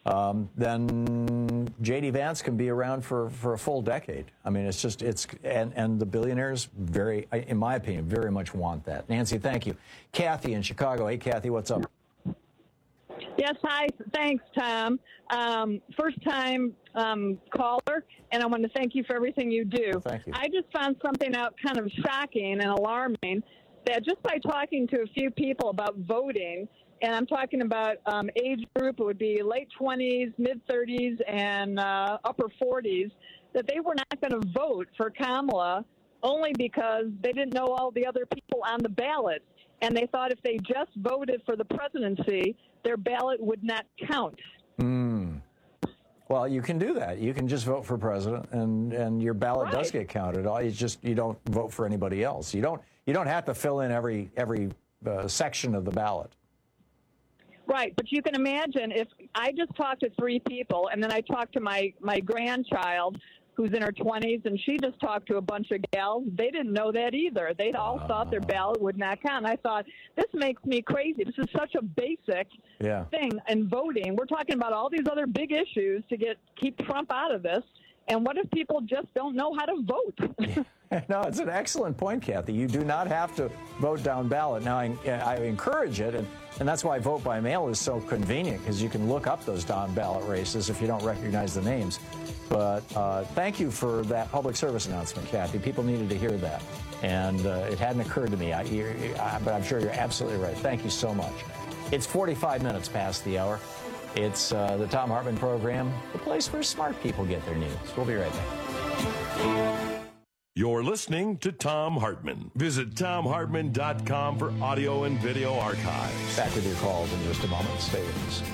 Then J.D. Vance can be around for a full decade. I mean, and the billionaires in my opinion, very much want that. Nancy, thank you. Kathy in Chicago. Hey, Kathy, what's up? Yes, hi. Thanks, Tom. First-time caller, and I want to thank you for everything you do. Thank you. I just found something out kind of shocking and alarming, that just by talking to a few people about voting, and I'm talking about age group, it would be late 20s, mid-30s, and upper 40s, that they were not going to vote for Kamala only because they didn't know all the other people on the ballot. and they thought if they just voted for the presidency, their ballot would not count. Well, you can do that. You can just vote for president, and your ballot does get counted. You don't vote for anybody else. You don't have to fill in every section of the ballot. Right, but you can imagine if I just talked to 3 people, and then I talked to my grandchild, who's in her 20s, and she just talked to a bunch of gals. They didn't know that either. They all thought their ballot would not count. And I thought, this makes me crazy. This is such a basic thing in voting. We're talking about all these other big issues to keep Trump out of this. And what if people just don't know how to vote? No, it's an excellent point, Kathy. You do not have to vote down ballot. Now, I encourage it, and that's why vote by mail is so convenient, because you can look up those down ballot races if you don't recognize the names. But thank you for that public service announcement, Kathy. People needed to hear that, and it hadn't occurred to me, but I'm sure you're absolutely right. Thank you so much. It's 45 minutes past the hour. It's the Thom Hartmann Program, the place where smart people get their news. We'll be right back. You're listening to Thom Hartmann. Visit ThomHartmann.com for audio and video archives. Back with your calls in just a moment. Stay with us.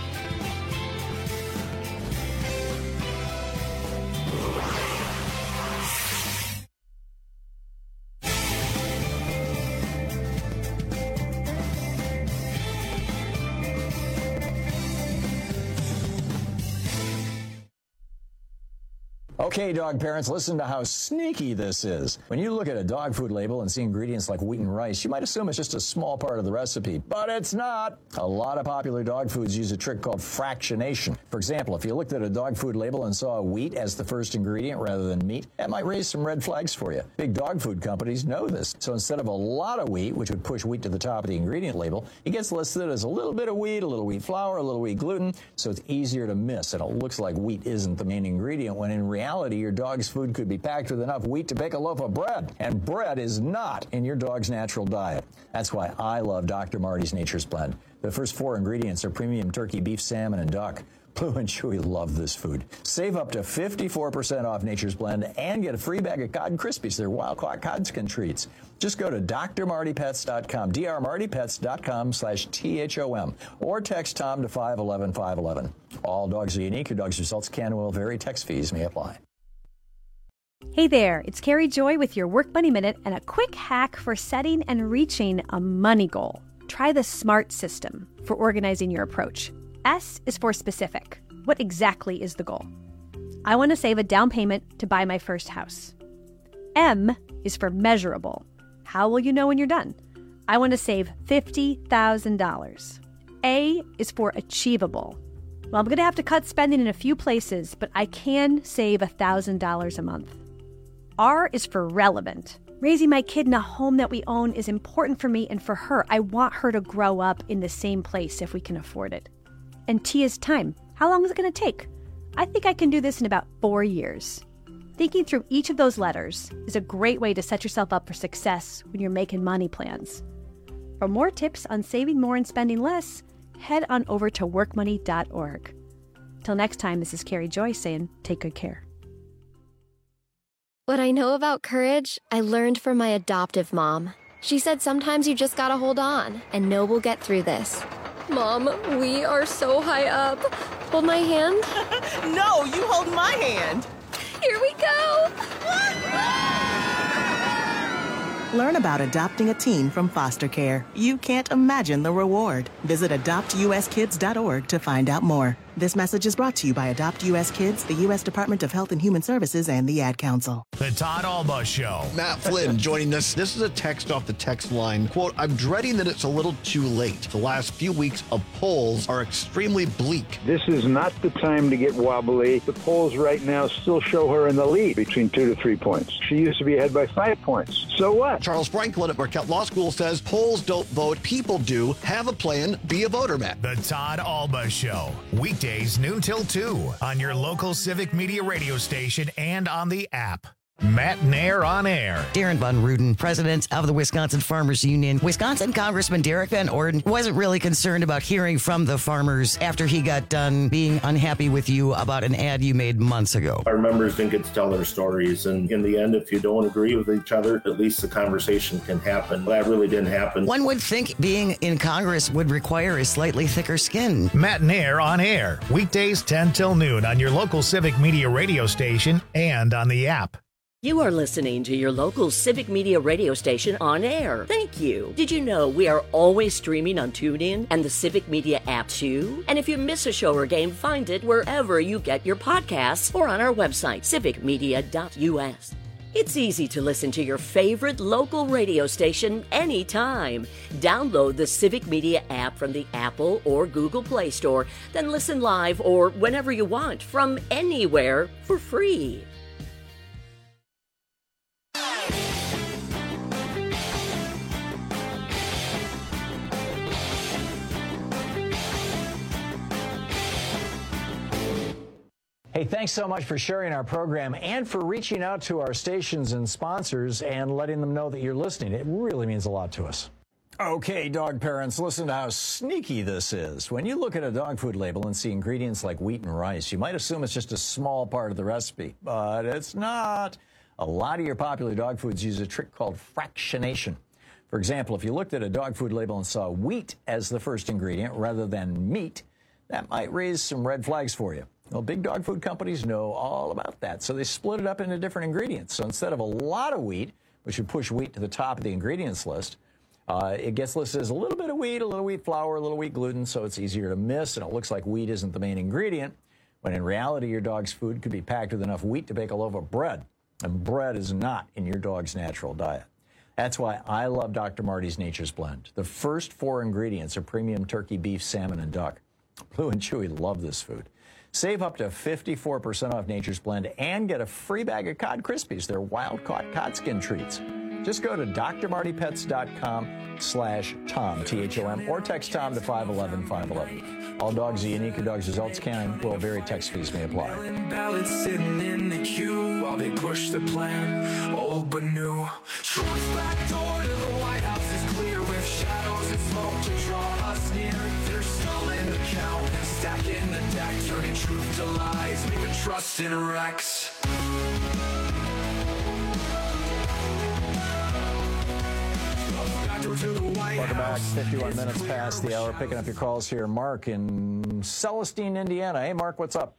Okay, dog parents, listen to how sneaky this is. When you look at a dog food label and see ingredients like wheat and rice, you might assume it's just a small part of the recipe, but it's not. A lot of popular dog foods use a trick called fractionation. For example, if you looked at a dog food label and saw wheat as the first ingredient rather than meat, that might raise some red flags for you. Big dog food companies know this. So instead of a lot of wheat, which would push wheat to the top of the ingredient label, it gets listed as a little bit of wheat, a little wheat flour, a little wheat gluten, so it's easier to miss, and it looks like wheat isn't the main ingredient, when in reality, your dog's food could be packed with enough wheat to bake a loaf of bread, and bread is not in your dog's natural diet. That's why I love Dr. Marty's Nature's Blend. The first 4 ingredients are premium turkey, beef, salmon, and duck. Blue and Chewy love this food. Save up to 54% off Nature's Blend and get a free bag of Cod Krispies. They're wild-caught Codskin treats. Just go to drmartypets.com, drmartypets.com/THOM, or text Tom to 511-511. All dogs are unique. Your dog's results can and will vary. Text fees may apply. Hey there, it's Carrie Joy with your Work Money Minute and a quick hack for setting and reaching a money goal. Try the SMART system for organizing your approach. S is for specific. What exactly is the goal? I want to save a down payment to buy my first house. M is for measurable. How will you know when you're done? I want to save $50,000. A is for achievable. Well, I'm going to have to cut spending in a few places, but I can save $1,000 a month. R is for relevant. Raising my kid in a home that we own is important for me and for her. I want her to grow up in the same place if we can afford it. And T is time. How long is it going to take? I think I can do this in about 4 years. Thinking through each of those letters is a great way to set yourself up for success when you're making money plans. For more tips on saving more and spending less, head on over to workmoney.org. Till next time, this is Carrie Joy saying, take good care. What I know about courage, I learned from my adoptive mom. She said sometimes you just gotta hold on and know we'll get through this. Mom, we are so high up. Hold my hand. No, you hold my hand. Here we go. Learn about adopting a teen from foster care. You can't imagine the reward. Visit adoptuskids.org to find out more. This message is brought to you by Adopt U.S. Kids, the U.S. Department of Health and Human Services, and the Ad Council. The Todd Alba Show. Matt Flynn joining us. This is a text off the text line. Quote, I'm dreading that it's a little too late. The last few weeks of polls are extremely bleak. This is not the time to get wobbly. The polls right now still show her in the lead between 2 to 3 points. She used to be ahead by 5 points. So what? Charles Franklin at Marquette Law School says polls don't vote, people do. Have a plan, be a voter, Matt. The Todd Alba Show. Weekdays noon till 2 on your local Civic Media radio station and on the app. Matt Nair on Air. Darren Von Ruden, president of the Wisconsin Farmers Union. Wisconsin Congressman Derek Van Orden wasn't really concerned about hearing from the farmers after he got done being unhappy with you about an ad you made months ago. Our members didn't get to tell their stories, and in the end, if you don't agree with each other, at least the conversation can happen. That really didn't happen. One would think being in Congress would require a slightly thicker skin. Matt Nair on Air, weekdays 10 till noon on your local Civic Media radio station and on the app. You are listening to your local Civic Media radio station on air. Thank you. Did you know we are always streaming on TuneIn and the Civic Media app too? And if you miss a show or game, find it wherever you get your podcasts or on our website, civicmedia.us. It's easy to listen to your favorite local radio station anytime. Download the Civic Media app from the Apple or Google Play Store, then listen live or whenever you want from anywhere for free. Hey, thanks so much for sharing our program and for reaching out to our stations and sponsors and letting them know that you're listening. It really means a lot to us. Okay, dog parents, listen to how sneaky this is. When you look at a dog food label and see ingredients like wheat and rice, you might assume it's just a small part of the recipe, but it's not. A lot of your popular dog foods use a trick called fractionation. For example, if you looked at a dog food label and saw wheat as the first ingredient rather than meat, that might raise some red flags for you. Well, big dog food companies know all about that, so they split it up into different ingredients. So instead of a lot of wheat, which would push wheat to the top of the ingredients list, it gets listed as a little bit of wheat, a little wheat flour, a little wheat gluten, so it's easier to miss, and it looks like wheat isn't the main ingredient, when in reality your dog's food could be packed with enough wheat to bake a loaf of bread, and bread is not in your dog's natural diet. That's why I love Dr. Marty's Nature's Blend. The first 4 ingredients are premium turkey, beef, salmon, and duck. Blue and Chewy love this food. Save up to 54% off Nature's Blend and get a free bag of Cod Krispies. They're wild-caught cod skin treats. Just go to drmartypets.com/Tom, T-H-O-M, or text Tom to 511-511. All dogs are unique, and dogs' results can, will vary. Text fees may apply. Ballots sitting in the queue while they push the plan, old but new. Trump's back door to the White House is clear with shadows and smoke to draw us near. They're still in the count, stacking the deck, turning truth to lies, leaving trust in wrecks. Welcome back. 51 minutes past the hour. Picking up your calls here. Mark in Celestine, Indiana. Hey, Mark, what's up?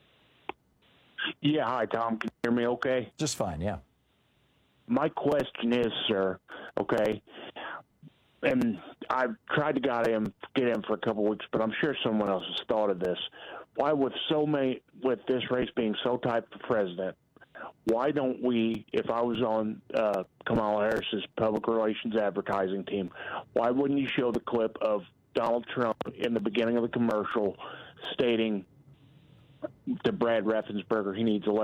Yeah, hi, Tom. Can you hear me okay? Just fine, yeah. My question is, sir, okay, and I've tried to get him for a couple weeks, but I'm sure someone else has thought of this. Why, with this race being so tight for president, why don't we, if I was on Kamala Harris's public relations advertising team, why wouldn't you show the clip of Donald Trump in the beginning of the commercial stating to Brad Raffensperger he needs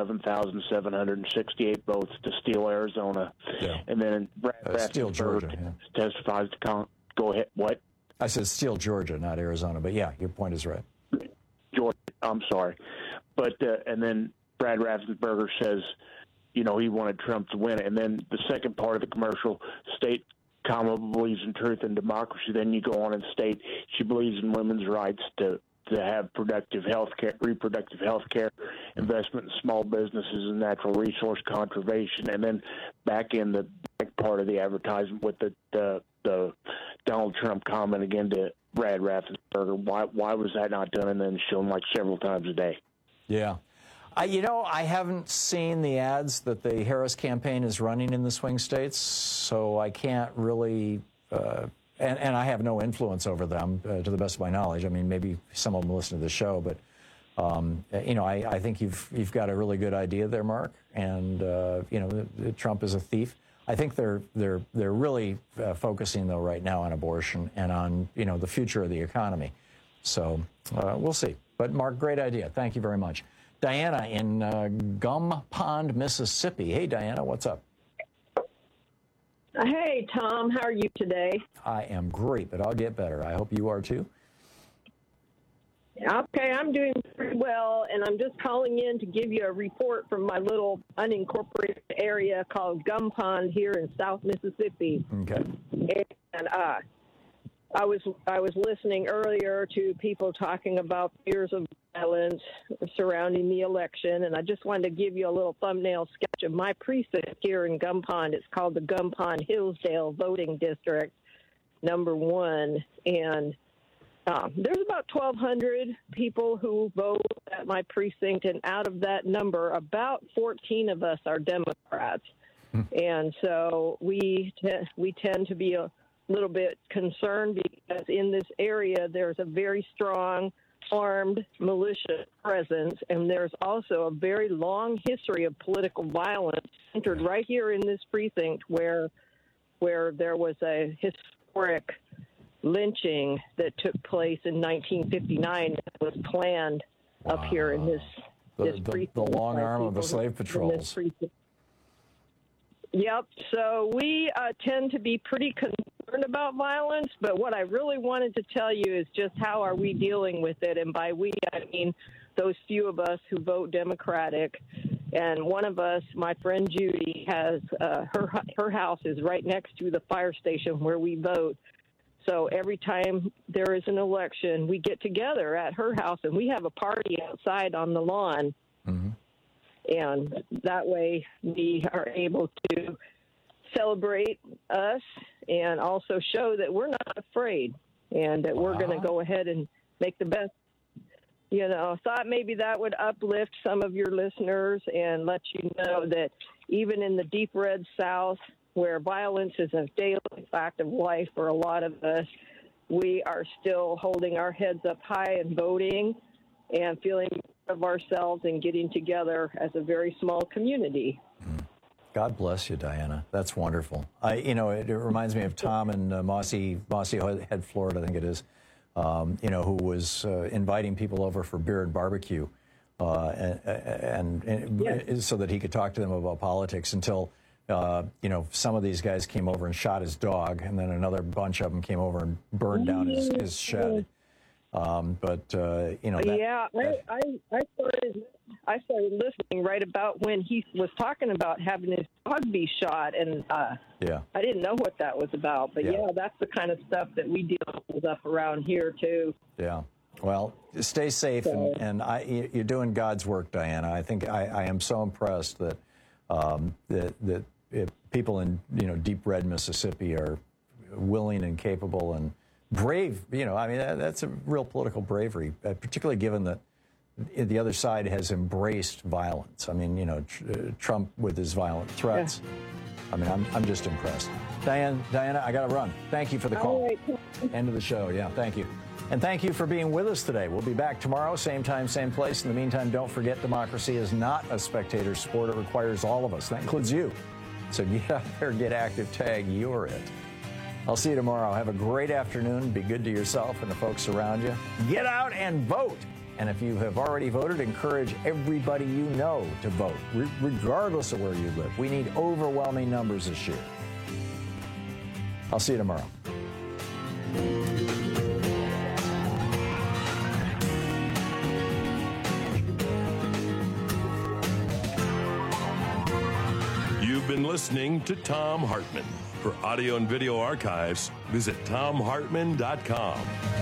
11,768 votes to steal Arizona, and then Brad Raffensperger testifies to go ahead. What? I said steal Georgia, not Arizona, but yeah, your point is right. Georgia, I'm sorry, but and then Brad Raffensperger says, he wanted Trump to win. And then the second part of the commercial, state Kamala believes in truth and democracy. Then you go on and state she believes in women's rights to have reproductive health care, investment in small businesses and natural resource conservation. And then back in the back part of the advertisement with the Donald Trump comment again to Brad Raffensperger. Why was that not done and then shown like several times a day? Yeah. I haven't seen the ads that the Harris campaign is running in the swing states, so I can't really, and I have no influence over them, to the best of my knowledge. I mean, maybe some of them listen to the show, but, I think you've got a really good idea there, Mark, and, Trump is a thief. I think they're really focusing, though, right now on abortion and on, the future of the economy. So we'll see. But, Mark, great idea. Thank you very much. Diana in Gum Pond, Mississippi. Hey, Diana, what's up? Hey, Tom. How are you today? I am great, but I'll get better. I hope you are, too. Okay, I'm doing pretty well, and I'm just calling in to give you a report from my little unincorporated area called Gum Pond here in South Mississippi. Okay. And I was listening earlier to people talking about fears of violence surrounding the election, and I just wanted to give you a little thumbnail sketch of my precinct here in Gum Pond. It's called the Gum Pond Hillsdale Voting District, number 1, and there's about 1,200 people who vote at my precinct, and out of that number, about 14 of us are Democrats. And so we tend to be a little bit concerned because in this area there's a very strong armed militia presence, and there's also a very long history of political violence centered right here in this precinct where there was a historic lynching that took place in 1959 that was planned up here in this precinct. The long arm of the slave patrols. Yep. So we tend to be pretty concerned about violence, but what I really wanted to tell you is just how are we dealing with it, and by we I mean those few of us who vote Democratic. And one of us, my friend Judy, has her house is right next to the fire station where we vote. So every time there is an election, we get together at her house and we have a party outside on the lawn. Mm-hmm. And that way we are able to celebrate us and also show that we're not afraid and that we're going to go ahead and make the best. You know, thought maybe that would uplift some of your listeners and let you know that even in the deep red South, where violence is a daily fact of life for a lot of us, we are still holding our heads up high and voting and feeling proud of ourselves and getting together as a very small community. God bless you, Diana. That's wonderful. It reminds me of Tom and Mossy Head, Florida, I think it is, who was inviting people over for beer and barbecue and so that he could talk to them about politics until some of these guys came over and shot his dog, and then another bunch of them came over and burned down his shed. I started listening right about when he was talking about having his dog be shot, and I didn't know what that was about. But that's the kind of stuff that we deal with up around here too. Yeah. Well, stay safe, and you're doing God's work, Diana. I think I am so impressed that people in deep red Mississippi are willing and capable and brave. That's a real political bravery, particularly given that the other side has embraced violence. Trump with his violent threats. Yeah. I'm just impressed. Diana, I got to run. Thank you for the call. All right. End of the show. Yeah, thank you. And thank you for being with us today. We'll be back tomorrow, same time, same place. In the meantime, don't forget democracy is not a spectator sport. It requires all of us. That includes you. So get out there, get active, tag, you're it. I'll see you tomorrow. Have a great afternoon. Be good to yourself and the folks around you. Get out and vote. And if you have already voted, encourage everybody you know to vote, regardless of where you live. We need overwhelming numbers this year. I'll see you tomorrow. You've been listening to Thom Hartmann. For audio and video archives, visit ThomHartmann.com.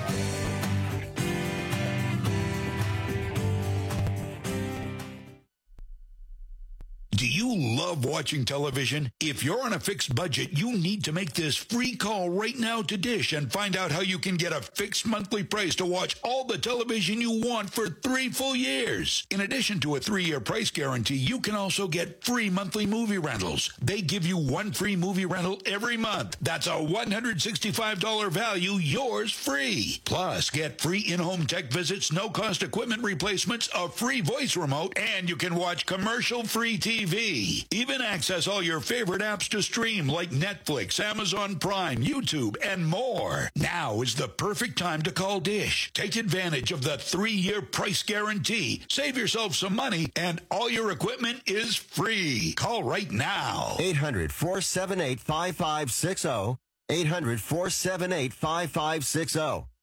Do you love watching television? If you're on a fixed budget, you need to make this free call right now to Dish and find out how you can get a fixed monthly price to watch all the television you want for 3 full years. In addition to a 3-year price guarantee, you can also get free monthly movie rentals. They give you 1 free movie rental every month. That's a $165 value, yours free. Plus, get free in-home tech visits, no-cost equipment replacements, a free voice remote, and you can watch commercial-free TV. Even access all your favorite apps to stream like Netflix, Amazon Prime, YouTube, and more. Now is the perfect time to call Dish. Take advantage of the 3-year price guarantee. Save yourself some money, and all your equipment is free. Call right now. 800-478-5560. 800-478-5560.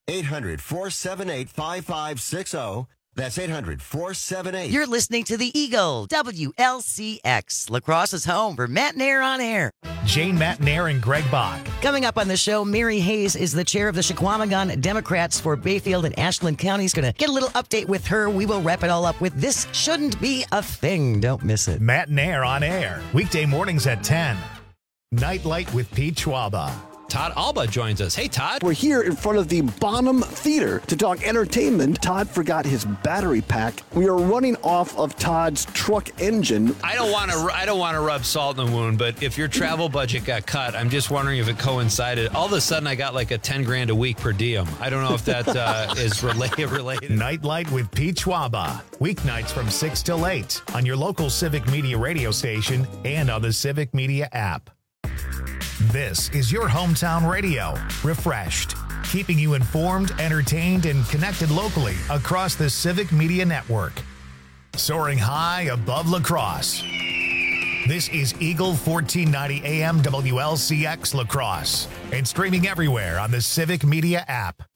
800-478-5560. That's 800-478. You're listening to The Eagle, WLCX, La Crosse's home for Matt Nair on Air. Jane Matt Nair and Greg Bach. Coming up on the show, Mary Hayes is the chair of the Chequamegon Democrats for Bayfield and Ashland counties. Going to get a little update with her. We will wrap it all up with This Shouldn't Be a Thing. Don't miss it. Matt Nair on Air, weekday mornings at 10. Nightlight with Pete Schwaba. Todd Alba joins us. Hey, Todd. We're here in front of the Bonham Theater to talk entertainment. Todd forgot his battery pack. We are running off of Todd's truck engine. I don't want to rub salt in the wound, but if your travel budget got cut, I'm just wondering if it coincided. All of a sudden, I got like a $10,000 a week per diem. I don't know if that is related. Nightlight with Pete Schwaba. Weeknights from 6 till 8 on your local Civic Media radio station and on the Civic Media app. This is your hometown radio, refreshed, keeping you informed, entertained, and connected locally across the Civic Media Network. Soaring high above La Crosse. This is Eagle 1490 AM WLCX La Crosse and streaming everywhere on the Civic Media app.